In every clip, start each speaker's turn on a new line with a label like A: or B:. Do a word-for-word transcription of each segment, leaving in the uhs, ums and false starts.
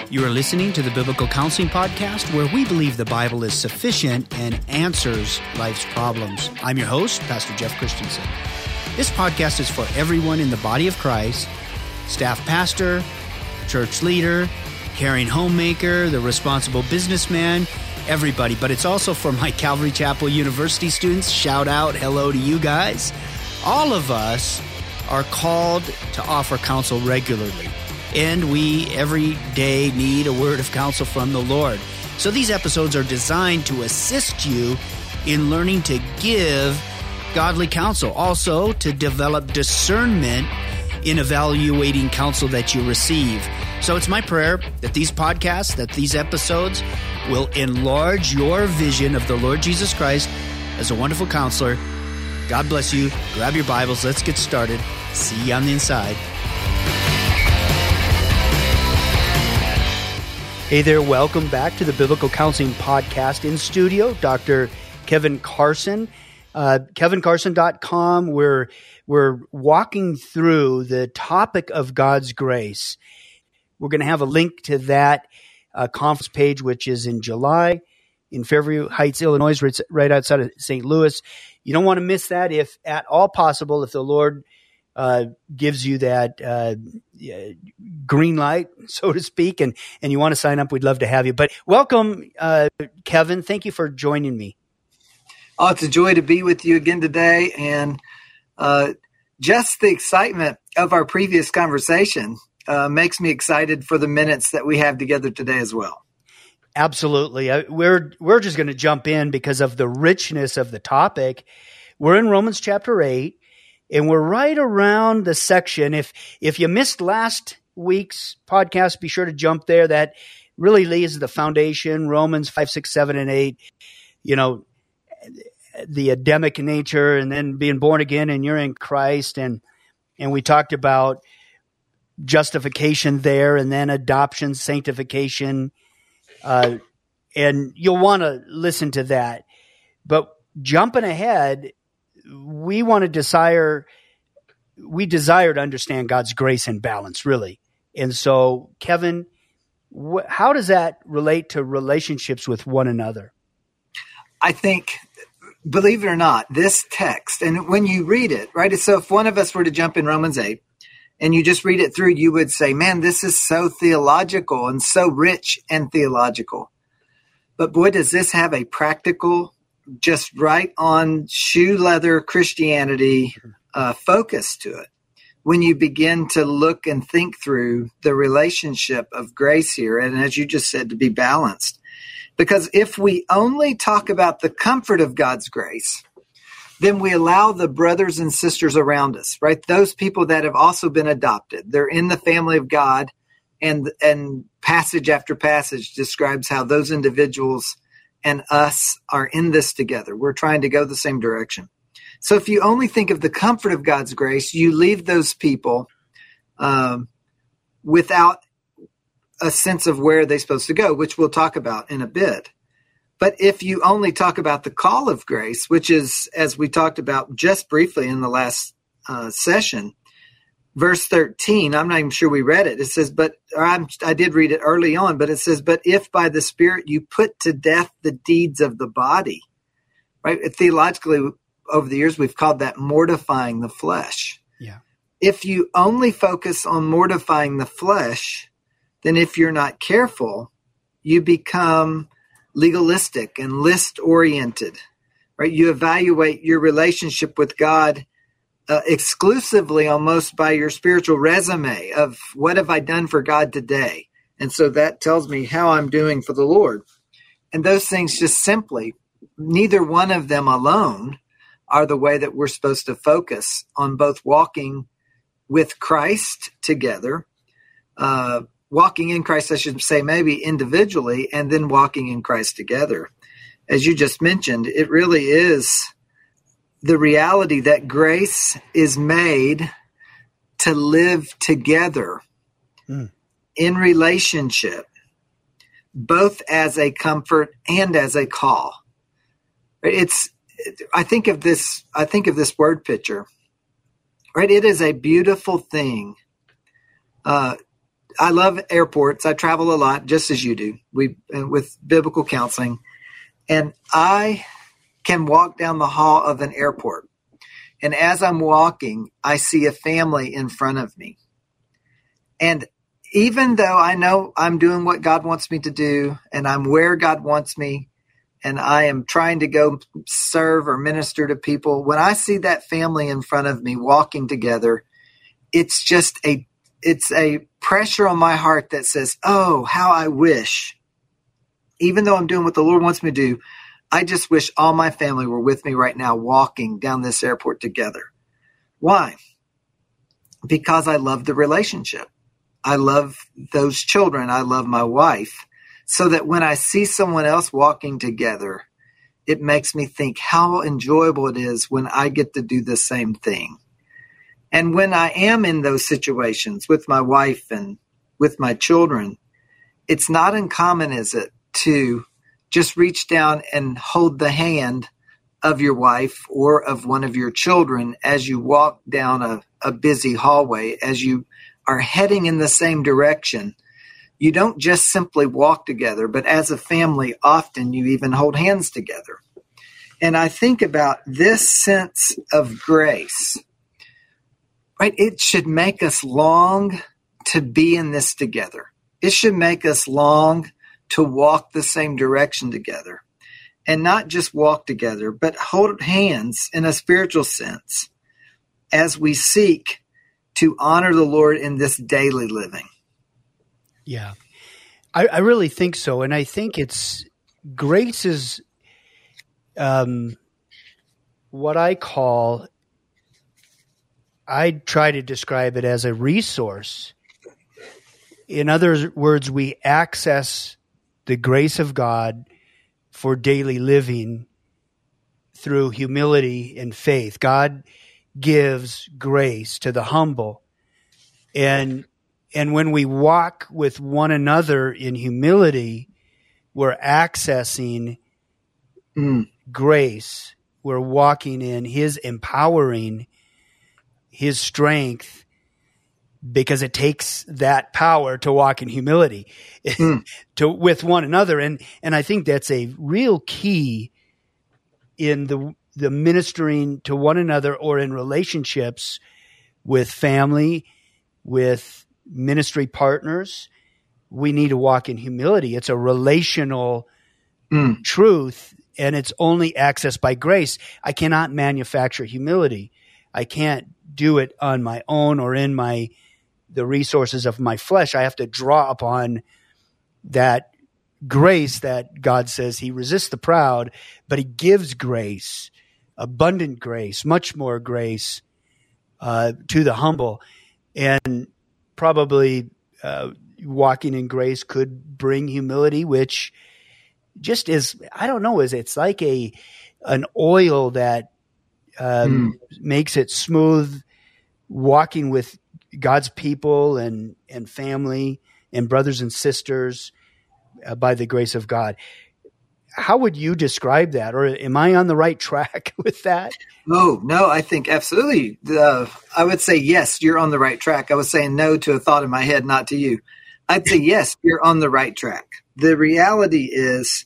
A: You are listening to the Biblical Counseling Podcast, where we believe the Bible is sufficient and answers life's problems. I'm your host, Pastor Jeff Christensen. This podcast is for everyone in the body of Christ, staff pastor, church leader, caring homemaker, the responsible businessman, everybody. But it's also for my Calvary Chapel University students. Shout out, hello to you guys. All of us are called to offer counsel regularly. And we, every day, need a word of counsel from the Lord. So these episodes are designed to assist you in learning to give godly counsel. Also, to develop discernment in evaluating counsel that you receive. So it's my prayer that these podcasts, that these episodes will enlarge your vision of the Lord Jesus Christ as a wonderful counselor. God bless you. Grab your Bibles. Let's get started. See you on the inside. Hey there, welcome back to the Biblical Counseling Podcast. In studio, Doctor Kevin Carson, uh, kevin carson dot com. We're, we're walking through the topic of God's grace. We're going to have a link to that uh, conference page, which is in July in Fairview Heights, Illinois, right, right outside of Saint Louis. You don't want to miss that if at all possible, if the Lord Uh, gives you that uh, green light, so to speak, and, and you want to sign up, we'd love to have you. But welcome, uh, Kevin. Thank you for joining me.
B: Oh, it's a joy to be with you again today. And uh, just the excitement of our previous conversation uh, makes me excited for the minutes that we have together today as well.
A: Absolutely. I, we're, we're just going to jump in because of the richness of the topic. We're in Romans chapter eight. And we're right around the section. If if you missed last week's podcast, be sure to jump there. That really lays the foundation. Romans five, six, seven, and eight. You know, the Adamic nature, and then being born again, and you're in Christ. And and we talked about justification there, and then adoption, sanctification. Uh, and you'll want to listen to that. But jumping ahead, we want to desire, we desire to understand God's grace and balance, really. And so, Kevin, wh- how does that relate to relationships with one another?
B: I think, believe it or not, this text, and when you read it, right? So if one of us were to jump in Romans eight and you just read it through, you would say, man, this is so theological and so rich and theological. But boy, does this have a practical, just right on shoe leather Christianity uh, focus to it. When you begin to look and think through the relationship of grace here, and as you just said, to be balanced. Because if we only talk about the comfort of God's grace, then we allow the brothers and sisters around us, right? Those people that have also been adopted. They're in the family of God, and, and passage after passage describes how those individuals and us are in this together. We're trying to go the same direction. So if you only think of the comfort of God's grace, you leave those people um, without a sense of where they're supposed to go, which we'll talk about in a bit. But if you only talk about the call of grace, which is, as we talked about just briefly in the last uh, session, verse thirteen, I'm not even sure we read it. It says, but or I'm, I did read it early on, but it says, but if by the Spirit you put to death the deeds of the body, right? Theologically, over the years, we've called that mortifying the flesh.
A: Yeah. If
B: you only focus on mortifying the flesh, then if you're not careful, you become legalistic and list-oriented, right? You evaluate your relationship with God Uh, exclusively almost by your spiritual resume of what have I done for God today? And so that tells me how I'm doing for the Lord. And those things just simply, neither one of them alone are the way that we're supposed to focus on both walking with Christ together, uh, walking in Christ, I should say, maybe individually, and then walking in Christ together. As you just mentioned, it really is the reality that grace is made to live together mm. in relationship, both as a comfort and as a call. It's, I think of this, I think of this word picture, right? It is a beautiful thing uh, I love airports. I travel a lot, just as you do, we with biblical counseling. And I can walk down the hall of an airport. And as I'm walking, I see a family in front of me. And even though I know I'm doing what God wants me to do, and I'm where God wants me, and I am trying to go serve or minister to people, when I see that family in front of me walking together, it's just a, it's a pressure on my heart that says, oh, how I wish, even though I'm doing what the Lord wants me to do, I just wish all my family were with me right now walking down this airport together. Why? Because I love the relationship. I love those children. I love my wife. So that when I see someone else walking together, it makes me think how enjoyable it is when I get to do the same thing. And when I am in those situations with my wife and with my children, it's not uncommon, is it, to just reach down and hold the hand of your wife or of one of your children as you walk down a, a busy hallway, as you are heading in the same direction. You don't just simply walk together, but as a family, often you even hold hands together. And I think about this sense of grace, right? It should make us long to be in this together. It should make us long to walk the same direction together, and not just walk together, but hold hands in a spiritual sense as we seek to honor the Lord in this daily living.
A: Yeah, I, I really think so. And I think it's grace is um, what I call, I try to describe it as a resource. In other words, we access the grace of God for daily living through humility and faith. God gives grace to the humble. And and when we walk with one another in humility, we're accessing mm. grace. We're walking in his empowering, his strength, because it takes that power to walk in humility mm. to with one another. And and I think that's a real key in the the ministering to one another or in relationships with family, with ministry partners. We need to walk in humility. It's a relational mm. truth, and it's only accessed by grace. I cannot manufacture humility. I can't do it on my own or in my the resources of my flesh. I have to draw upon that grace that God says he resists the proud, but he gives grace, abundant grace, much more grace uh, to the humble. And probably uh, walking in grace could bring humility, which just is, I don't know, is it's like a an oil that um, mm. makes it smooth walking with God's people and, and family and brothers and sisters uh, by the grace of God. How would you describe that? Or am I on the right track with that?
B: Oh, no, I think absolutely. Uh, I would say, yes, you're on the right track. I was saying no to a thought in my head, not to you. I'd say, yes, you're on the right track. The reality is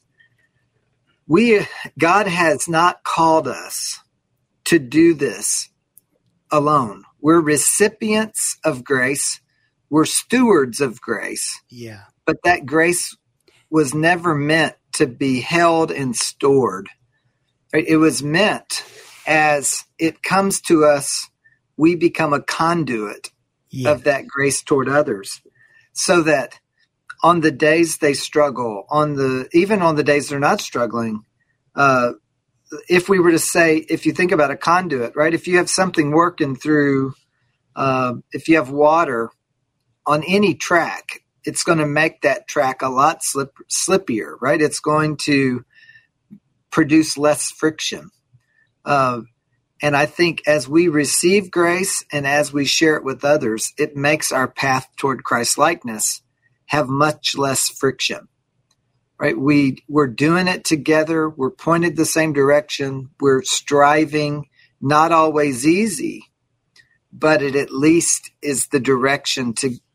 B: we, God has not called us to do this alone. We're recipients of grace. We're stewards of grace.
A: Yeah.
B: But that grace was never meant to be held and stored. It was meant as it comes to us, we become a conduit yeah. of that grace toward others. So that on the days they struggle, on the even on the days they're not struggling, uh, if we were to say, if you think about a conduit, right? If you have something working through, uh, if you have water on any track, it's going to make that track a lot slip, slippier, right? It's going to produce less friction. Uh, and I think as we receive grace and as we share it with others, it makes our path toward Christ-likeness have much less friction. Right? We, we're doing it together. We're pointed the same direction. We're striving, not always easy, but it at least is the direction to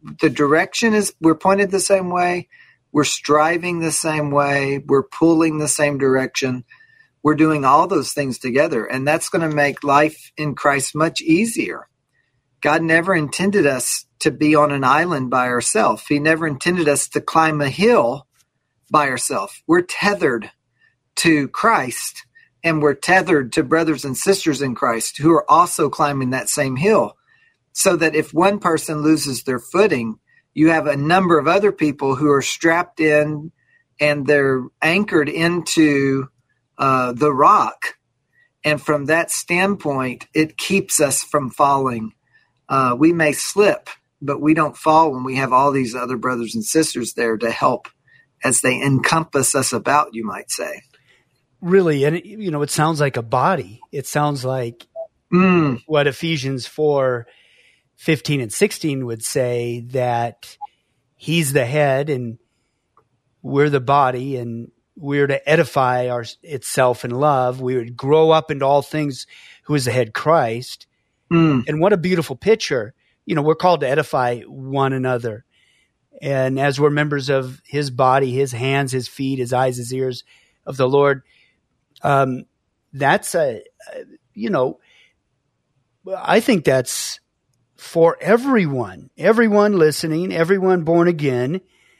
B: the direction is, we're pointed the same way. We're striving the same way. We're pulling the same direction. We're doing all those things together. And that's going to make life in Christ much easier. God never intended us to be on an island by ourselves. He never intended us to climb a hill by ourselves. We're tethered to Christ, and we're tethered to brothers and sisters in Christ who are also climbing that same hill. So that if one person loses their footing, you have a number of other people who are strapped in and they're anchored into uh, the rock. And from that standpoint, it keeps us from falling. Uh, we may slip, but we don't fall when we have all these other brothers and sisters there to help as they encompass us about, you might say.
A: Really, and it, you know, it sounds like a body. It sounds like
B: mm.
A: what Ephesians four fifteen and sixteen would say, that he's the head and we're the body, and we're to edify our, itself in love. We would grow up into all things who is the head, Christ.
B: Mm.
A: And what a beautiful picture. You know, we're called to edify one another. And as we're members of his body, his hands, his feet, his eyes, his ears of the Lord, um, that's a, you know, I think that's for everyone, everyone listening, everyone born again,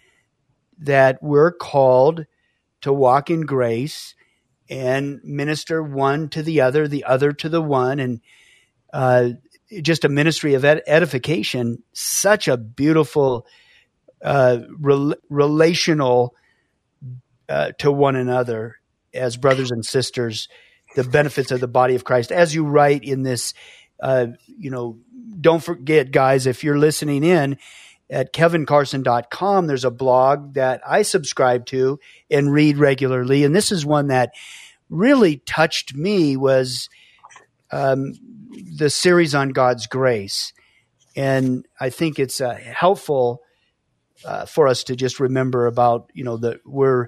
A: that we're called to walk in grace and minister one to the other, the other to the one, and uh, just a ministry of ed- edification. Such a beautiful uh, re- relational uh, to one another as brothers and sisters, the benefits of the body of Christ. As you write in this, uh, you know, don't forget, guys, if you're listening in at kevin carson dot com, there's a blog that I subscribe to and read regularly. And this is one that really touched me, was um, the series on God's grace. And I think it's uh, helpful uh, for us to just remember about, you know, that we're,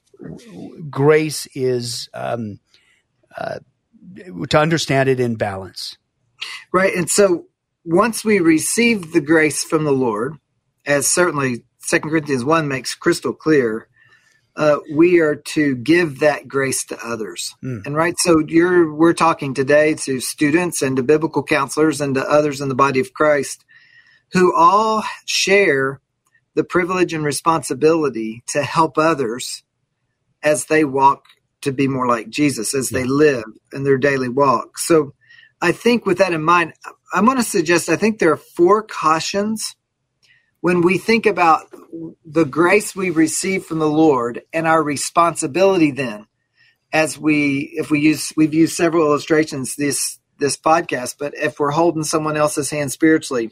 A: grace is um, uh, to understand it in balance.
B: Right. And so once we receive the grace from the Lord, as certainly Second Corinthians one makes crystal clear, uh, we are to give that grace to others. Mm. And right, so you're we're talking today to students and to biblical counselors and to others in the body of Christ who all share the privilege and responsibility to help others as they walk to be more like Jesus, as they live in their daily walk. So I think with that in mind, I'm going to suggest, I think there are four cautions when we think about the grace we receive from the Lord and our responsibility then, as we, if we use, we've used several illustrations this, this podcast, but if we're holding someone else's hand spiritually,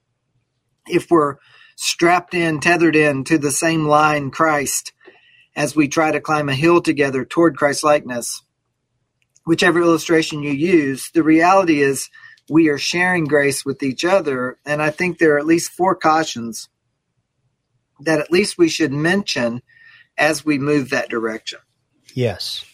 B: if we're strapped in, tethered in to the same line, Christ, as we try to climb a hill together toward Christ-likeness, whichever illustration you use, the reality is we are sharing grace with each other. And I think there are at least four cautions that at least we should mention as we move that direction.
A: Yes.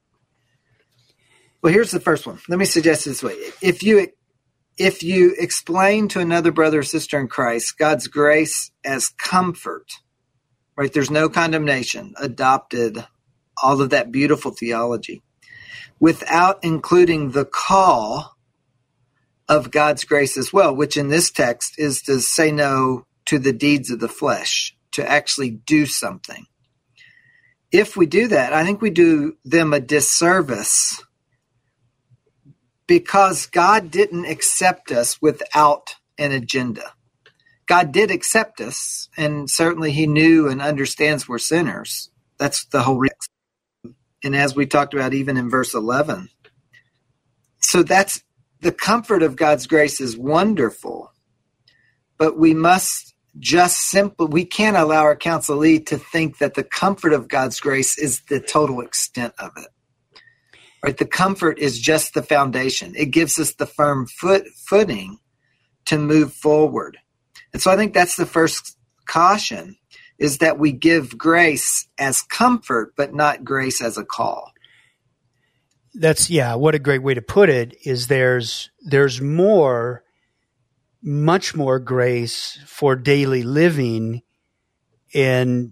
B: Well, here's the first one. Let me suggest this way. If you if you explain to another brother or sister in Christ God's grace as comfort, right? There's no condemnation, adopted, all of that beautiful theology, without including the call of God's grace as well, which in this text is to say no to the deeds of the flesh, to actually do something. If we do that, I think we do them a disservice, because God didn't accept us without an agenda. God did accept us, and certainly he knew and understands we're sinners. That's the whole reason. And as we talked about even in verse eleven. So that's the comfort of God's grace is wonderful, but we must just simply, we can't allow our counselee to think that the comfort of God's grace is the total extent of it. Right? The comfort is just the foundation. It gives us the firm foot footing to move forward. And so I think that's the first caution, is that we give grace as comfort, but not grace as a call.
A: That's, yeah, what a great way to put it, is there's there's more much more grace for daily living and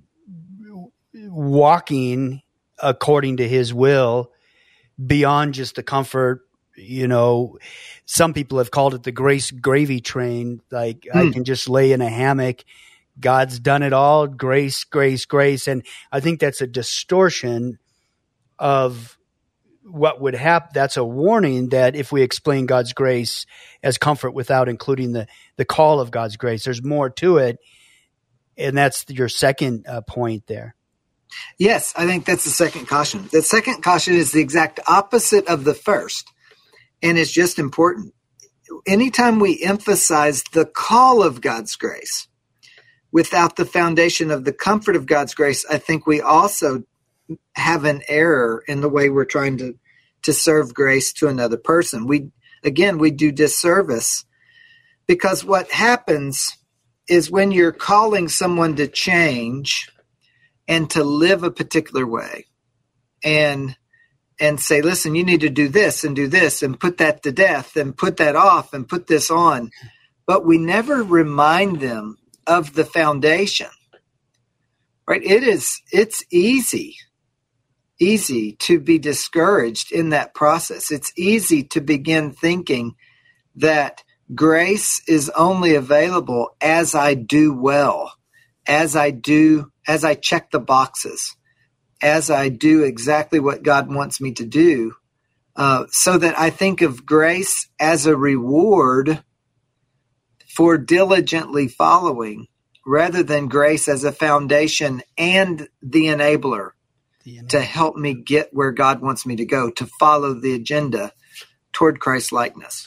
A: walking according to his will beyond just the comfort. You know, some people have called it the grace gravy train. Like mm. I can just lay in a hammock. God's done it all. Grace, grace, grace. And I think that's a distortion of what would happen. That's a warning that if we explain God's grace as comfort without including the, the call of God's grace, there's more to it. And that's your second uh, point there.
B: Yes, I think that's the second caution. The second caution is the exact opposite of the first. And it's just important. Anytime we emphasize the call of God's grace without the foundation of the comfort of God's grace, I think we also have an error in the way we're trying to, to serve grace to another person. We, again, we do disservice, because what happens is when you're calling someone to change and to live a particular way and, and say, listen, you need to do this and do this and put that to death and put that off and put this on. But we never remind them of the foundation, right? It is, it's easy. easy to be discouraged in that process. It's easy to begin thinking that grace is only available as I do well, as I do, as I check the boxes, as I do exactly what God wants me to do, uh, so that I think of grace as a reward for diligently following, rather than grace as a foundation and the enabler to help me get where God wants me to go, to follow the agenda toward Christ likeness.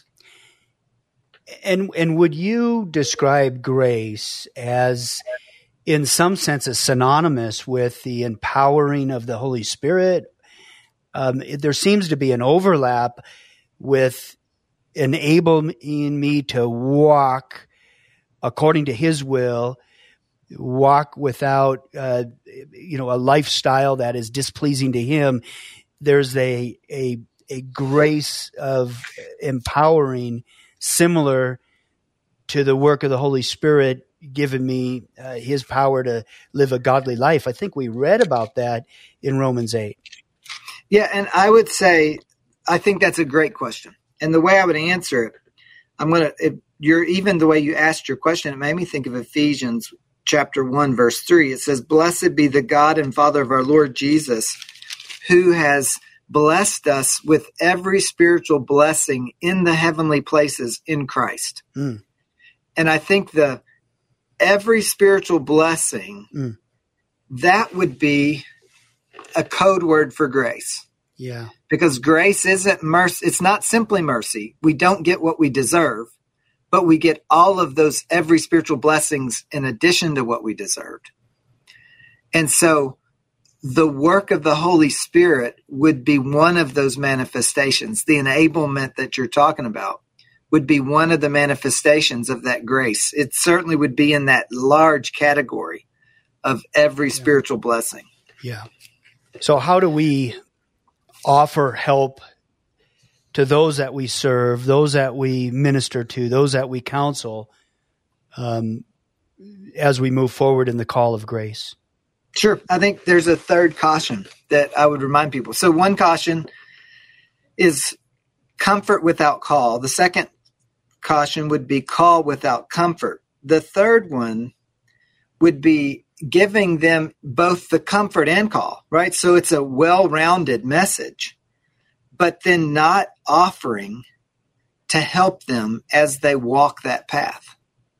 A: And and would you describe grace as, in some sense, synonymous with the empowering of the Holy Spirit? Um, there seems to be an overlap with enabling me to walk according to his will, walk without, uh, you know, a lifestyle that is displeasing to him. There's a, a, a grace of empowering similar to the work of the Holy Spirit, giving me uh, his power to live a godly life. I think we read about that in Romans eight.
B: Yeah. And I would say, I think that's a great question. And the way I would answer it, I'm going to, you're even the way you asked your question, it made me think of Ephesians chapter one, verse three. It says, "Blessed be the God and Father of our Lord Jesus, who has blessed us with every spiritual blessing in the heavenly places in Christ." Mm. And I think the every spiritual blessing, mm. that would be a code word for grace.
A: Yeah.
B: Because grace isn't mercy. It's not simply mercy. We don't get what we deserve, but we get all of those every spiritual blessings in addition to what we deserved. And so the work of the Holy Spirit would be one of those manifestations. The enablement that you're talking about would be one of the manifestations of that grace. It certainly would be in that large category of every yeah. spiritual blessing.
A: Yeah. So how do we offer help to those that we serve, those that we minister to, those that we counsel, um, as we move forward in the call of grace?
B: Sure. I think there's a third caution that I would remind people. So one caution is comfort without call. The second caution would be call without comfort. The third one would be giving them both the comfort and call, right? So it's a well-rounded message, but then not offering to help them as they walk that path.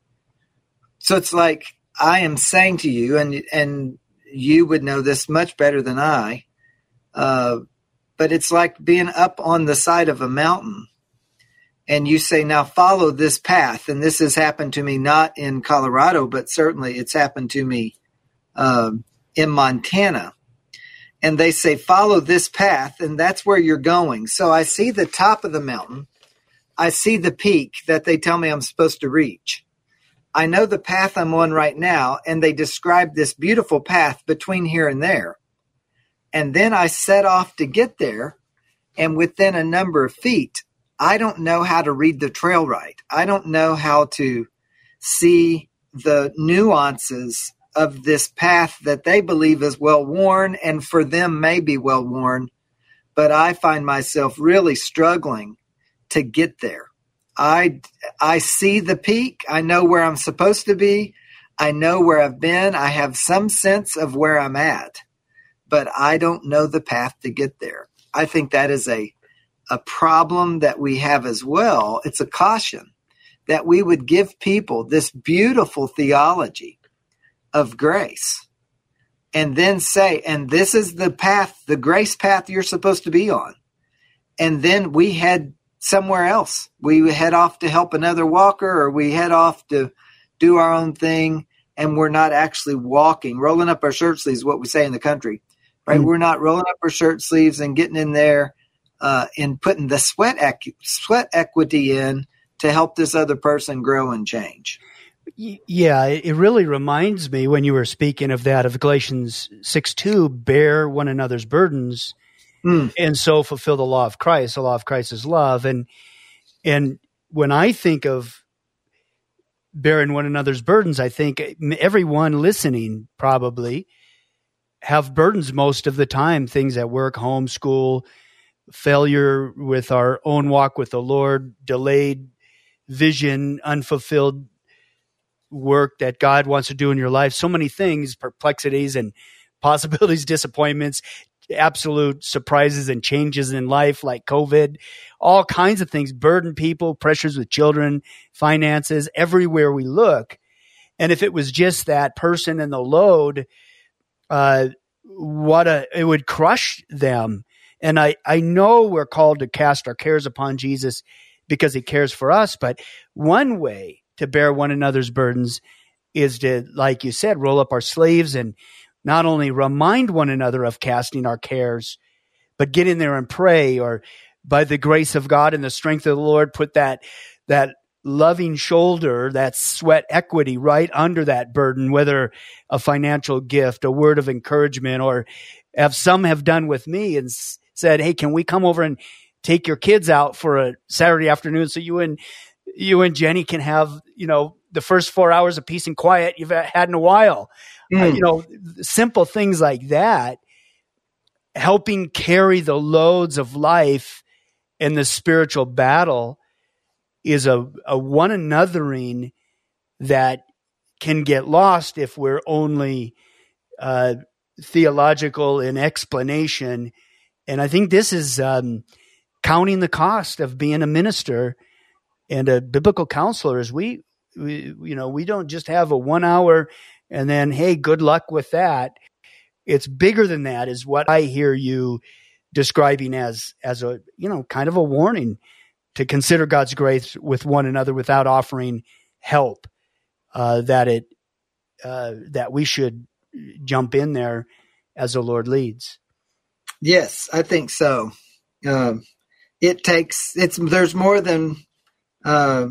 B: So it's like I am saying to you, and and you would know this much better than I, uh, but it's like being up on the side of a mountain, and you say, now follow this path. And this has happened to me not in Colorado, but certainly it's happened to me uh, in Montana. And they say, follow this path, and that's where you're going. So I see the top of the mountain. I see the peak that they tell me I'm supposed to reach. I know the path I'm on right now, and they describe this beautiful path between here and there. And then I set off to get there, and within a number of feet, I don't know how to read the trail right. I don't know how to see the nuances of this path that they believe is well worn and for them may be well worn, but I find myself really struggling to get there. I, I see the peak. I know where I'm supposed to be. I know where I've been. I have some sense of where I'm at, but I don't know the path to get there. I think that is a, a problem that we have as well. It's a caution that we would give people this beautiful theology of grace and then say, and this is the path, the grace path you're supposed to be on. And then we head somewhere else. We head off to help another walker, or we head off to do our own thing, and we're not actually walking, rolling up our shirt sleeves, what we say in the country, right? Mm-hmm. We're not rolling up our shirt sleeves and getting in there uh, and putting the sweat equ- sweat equity in to help this other person grow and change.
A: Yeah, it really reminds me when you were speaking of that, of Galatians six two, bear one another's burdens, mm. and so fulfill the law of Christ. The law of Christ is love. And and when I think of bearing one another's burdens, I think everyone listening probably have burdens most of the time, things at work, home, school, failure with our own walk with the Lord, delayed vision, unfulfilled work that God wants to do in your life. So many things, perplexities and possibilities, disappointments, absolute surprises and changes in life like COVID, all kinds of things burden people, pressures with children, finances, everywhere we look. And if it was just that person and the load, uh, what a, it would crush them. And I, I know we're called to cast our cares upon Jesus because he cares for us. But one way to bear one another's burdens is to, like you said, roll up our sleeves and not only remind one another of casting our cares, but get in there and pray, or by the grace of God and the strength of the Lord, put that, that loving shoulder, that sweat equity right under that burden, whether a financial gift, a word of encouragement, or have some have done with me and s- said, hey, can we come over and take your kids out for a Saturday afternoon so you and you and Jenny can have, you know, the first four hours of peace and quiet you've had in a while. Mm. Uh, you know, simple things like that, helping carry the loads of life and the spiritual battle is a, a one anothering that can get lost if we're only uh, theological in explanation. And I think this is um, counting the cost of being a minister and a biblical counselor. Is we, we, you know, we don't just have a one hour and then, hey, good luck with that. It's bigger than that, is what I hear you describing as, as a, you know, kind of a warning to consider God's grace with one another without offering help, uh, that it, uh, that we should jump in there as the Lord leads.
B: Yes, I think so. Um, it takes, it's, there's more than, uh,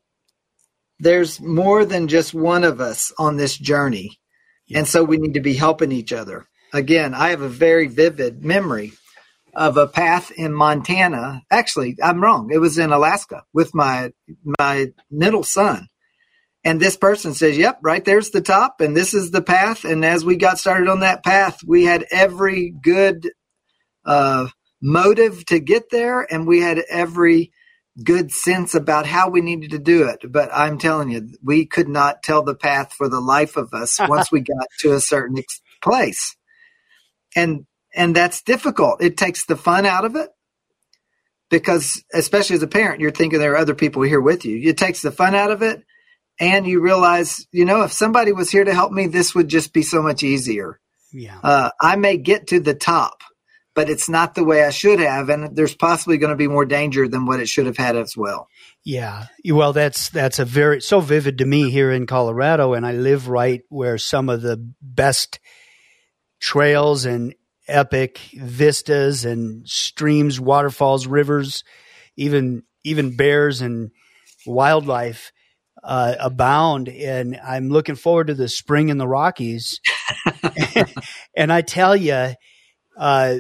B: there's more than just one of us on this journey. Yeah. And so we need to be helping each other. Again, I have a very vivid memory of a path in Montana. Actually, I'm wrong. It was in Alaska with my, my middle son. And this person says, yep, right there's the top, and this is the path. And as we got started on that path, we had every good uh, motive to get there, and we had every good sense about how we needed to do it. But I'm telling you, we could not tell the path for the life of us once we got to a certain ex- place. And and that's difficult. It takes the fun out of it, because especially as a parent, you're thinking there are other people here with you. It takes the fun out of it. And you realize, you know, if somebody was here to help me, this would just be so much easier.
A: Yeah.
B: Uh, I may get to the top, but it's not the way I should have. And there's possibly going to be more danger than what it should have had as well.
A: Yeah. Well, that's, that's a very, so vivid to me here in Colorado. And I live right where some of the best trails and epic vistas and streams, waterfalls, rivers, even, even bears and wildlife Uh, abound. And I'm looking forward to the spring in the Rockies. And I tell you, uh,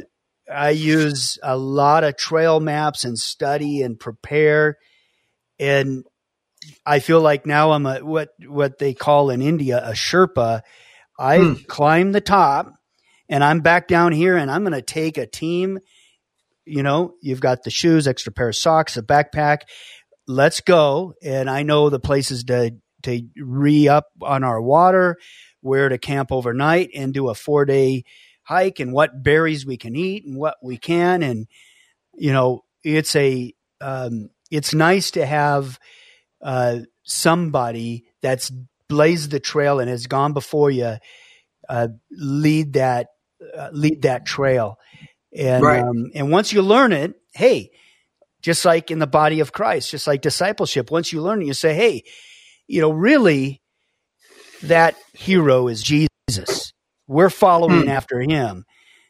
A: I use a lot of trail maps and study and prepare. And I feel like now I'm a, what, what they call in India, a Sherpa. I hmm. climbed the top and I'm back down here and I'm going to take a team. You know, you've got the shoes, extra pair of socks, a backpack. Let's go. And I know the places to, to re-up on our water, where to camp overnight and do a four day hike, and what berries we can eat and what we can. And, you know, it's a, um, it's nice to have, uh, somebody that's blazed the trail and has gone before you, uh, lead that, uh, lead that trail. And, right. um, and once you learn it, hey, just like in the body of Christ, just like discipleship, once you learn it, you say, hey, you know, really that hero is Jesus. We're following hmm. after him,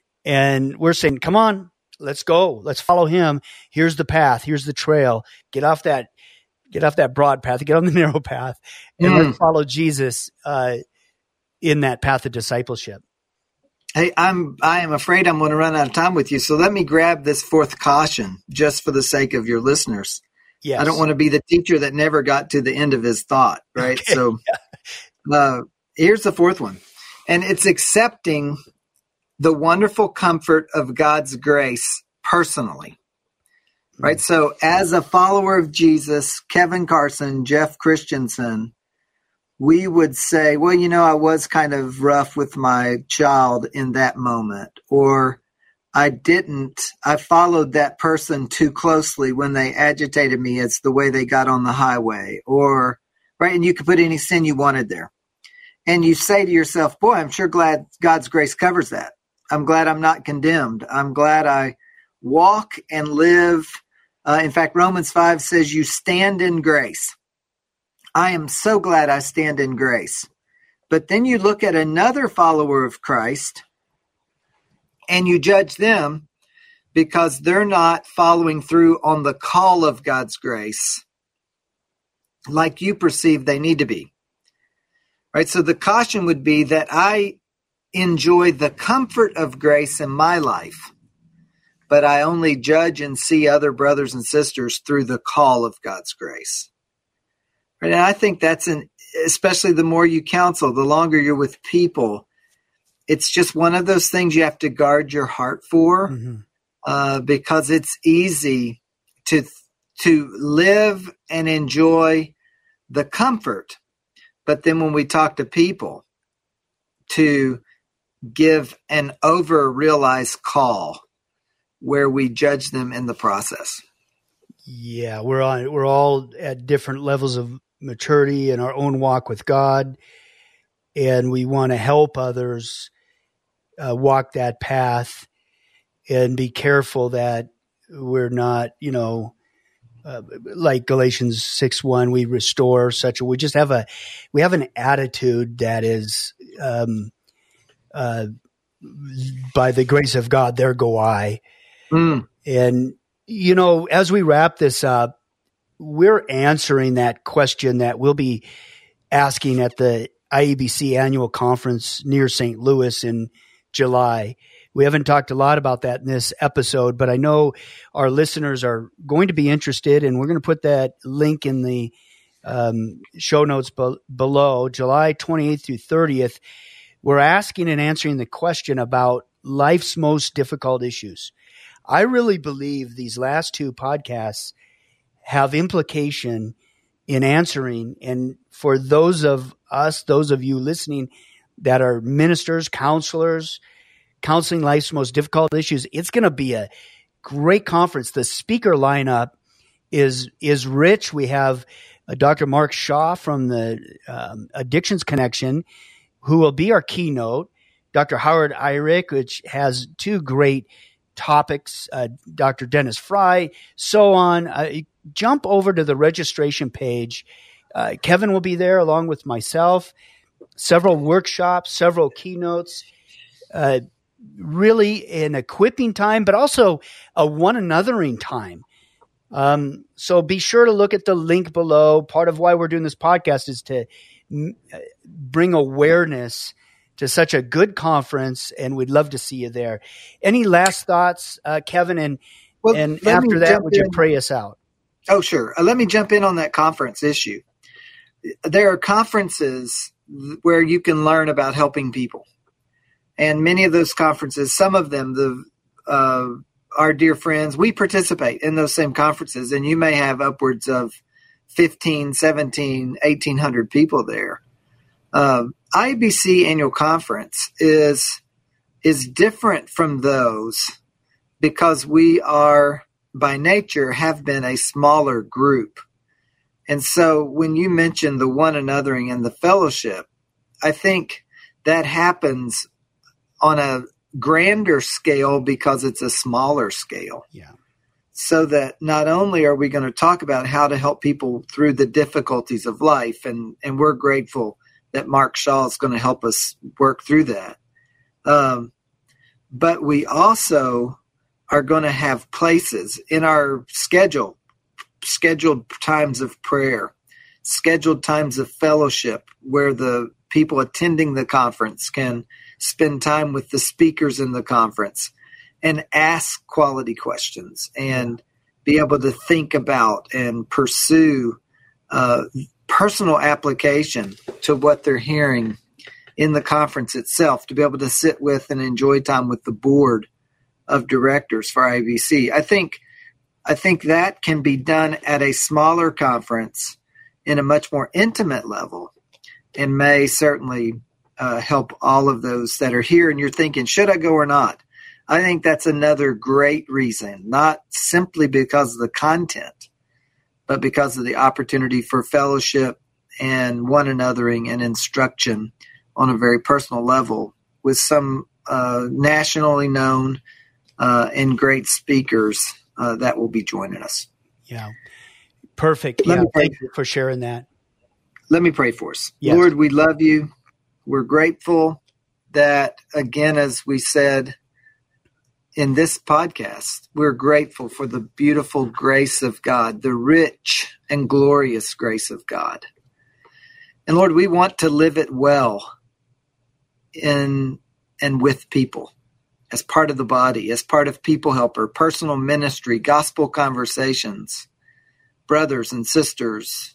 A: and we're saying, come on, let's go. Let's follow him. Here's the path. Here's the trail. Get off that, get off that broad path, get on the narrow path, and hmm. let's follow Jesus uh, in that path of discipleship.
B: Hey, I'm, I am afraid I'm going to run out of time with you. So let me grab this fourth caution just for the sake of your listeners. Yes. I don't want to be the teacher that never got to the end of his thought, right? Okay. So uh, here's the fourth one. And it's accepting the wonderful comfort of God's grace personally, right? So as a follower of Jesus, Kevin Carson, Jeff Christensen, we would say, well, you know, I was kind of rough with my child in that moment, or I didn't, I followed that person too closely when they agitated me. It's the way they got on the highway, or, right? And you could put any sin you wanted there. And you say to yourself, boy, I'm sure glad God's grace covers that. I'm glad I'm not condemned. I'm glad I walk and live. Uh, in fact, Romans five says you stand in grace. I am so glad I stand in grace. But then you look at another follower of Christ and you judge them because they're not following through on the call of God's grace like you perceive they need to be. Right? So the caution would be that I enjoy the comfort of grace in my life, but I only judge and see other brothers and sisters through the call of God's grace. Right? And I think that's an, especially the more you counsel, the longer you're with people, it's just one of those things you have to guard your heart for, mm-hmm. uh, because it's easy to, to live and enjoy the comfort. But then when we talk to people, to give an over-realized call where we judge them in the process.
A: Yeah, we're on. We're all at different levels of maturity in our own walk with God, and we want to help others uh, walk that path, and be careful that we're not, you know, uh, like Galatians six one, we restore such a. We just have a, we have an attitude that is, um, uh, by the grace of God, there go I, mm. and. You know, as we wrap this up, we're answering that question that we'll be asking at the I E B C annual conference near Saint Louis in July. We haven't talked a lot about that in this episode, but I know our listeners are going to be interested, and we're going to put that link in the um, show notes be- below, July twenty-eighth through thirtieth. We're asking and answering the question about life's most difficult issues. I really believe these last two podcasts have implication in answering. And for those of us, those of you listening that are ministers, counselors, counseling life's most difficult issues, it's going to be a great conference. The speaker lineup is, is rich. We have uh, Doctor Mark Shaw from the um, Addictions Connection, who will be our keynote. Doctor Howard Eyrick, which has two great topics, uh, Doctor Dennis Fry, so on. Uh, jump over to the registration page. Uh, Kevin will be there along with myself, several workshops, several keynotes, uh, really an equipping time, but also a one anothering time. Um, so be sure to look at the link below. Part of why we're doing this podcast is to m- bring awareness to such a good conference, and we'd love to see you there. Any last thoughts, uh, Kevin? And well, and after that, would you in. pray us out?
B: Oh, sure. Uh, let me jump in on that conference issue. There are conferences where you can learn about helping people. And many of those conferences, some of them, the uh, our dear friends, we participate in those same conferences, and you may have upwards of fifteen, seventeen, eighteen hundred people there. Uh, I A B C annual conference is is different from those because we are, by nature, have been a smaller group. And so when you mention the one anothering and the fellowship, I think that happens on a grander scale because it's a smaller scale.
A: Yeah.
B: So that not only are we going to talk about how to help people through the difficulties of life, and, and we're grateful that Mark Shaw is going to help us work through that. Um, but we also are going to have places in our schedule, scheduled times of prayer, scheduled times of fellowship where the people attending the conference can spend time with the speakers in the conference and ask quality questions and be able to think about and pursue uh, personal application to what they're hearing in the conference itself, to be able to sit with and enjoy time with the board of directors for I A B C. I think I think that can be done at a smaller conference in a much more intimate level, and may certainly uh, help all of those that are here. And you're thinking, should I go or not? I think that's another great reason, not simply because of the content, but because of the opportunity for fellowship and one anothering and instruction on a very personal level with some uh, nationally known uh, and great speakers uh, that will be joining us.
A: Yeah. Perfect.
B: Let
A: yeah,
B: me pray.
A: Thank you for sharing that.
B: Let me pray for us.
A: Yes.
B: Lord, we love you. We're grateful that, again, as we said in this podcast, we're grateful for the beautiful grace of God, the rich and glorious grace of God. And Lord, we want to live it well in and with people, as part of the body, as part of People Helper, personal ministry, gospel conversations, brothers and sisters,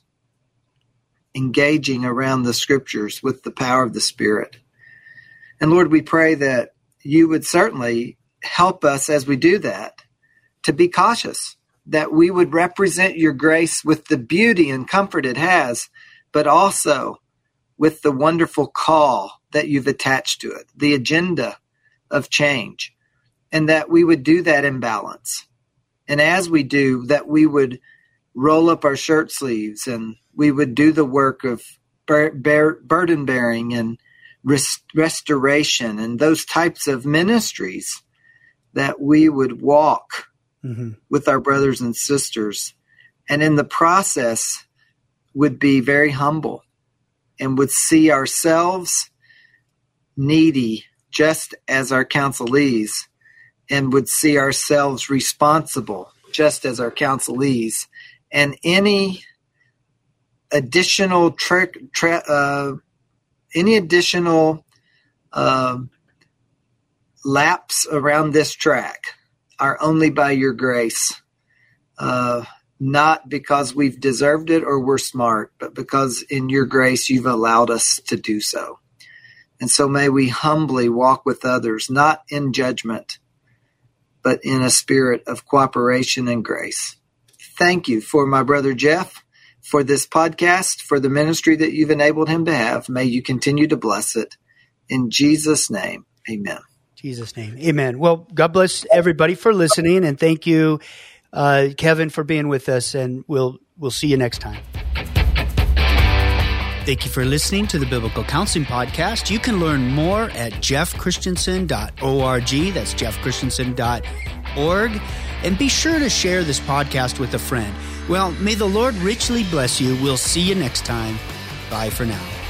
B: engaging around the scriptures with the power of the Spirit. And Lord, we pray that you would certainly help us as we do that to be cautious, that we would represent your grace with the beauty and comfort it has, but also with the wonderful call that you've attached to it, the agenda of change, and that we would do that in balance. And as we do, that we would roll up our shirt sleeves and we would do the work of bur- bear, burden bearing and res- restoration and those types of ministries, that we would walk mm-hmm. with our brothers and sisters, and in the process would be very humble and would see ourselves needy just as our counselees, and would see ourselves responsible just as our counselees. And any additional trick, tra- uh, any additional uh, laps around this track are only by your grace, uh, not because we've deserved it or we're smart, but because in your grace you've allowed us to do so. And so may we humbly walk with others, not in judgment, but in a spirit of cooperation and grace. Thank you for my brother Jeff, for this podcast, for the ministry that you've enabled him to have. May you continue to bless it. In Jesus' name, amen.
A: Jesus' name, amen. Well, God bless everybody for listening, and thank you, uh, Kevin, for being with us, and we'll we'll see you next time. Thank you for listening to the Biblical Counseling Podcast. You can learn more at jeff christensen dot org. That's jeff christensen dot org. And be sure to share this podcast with a friend. Well, may the Lord richly bless you. We'll see you next time. Bye for now.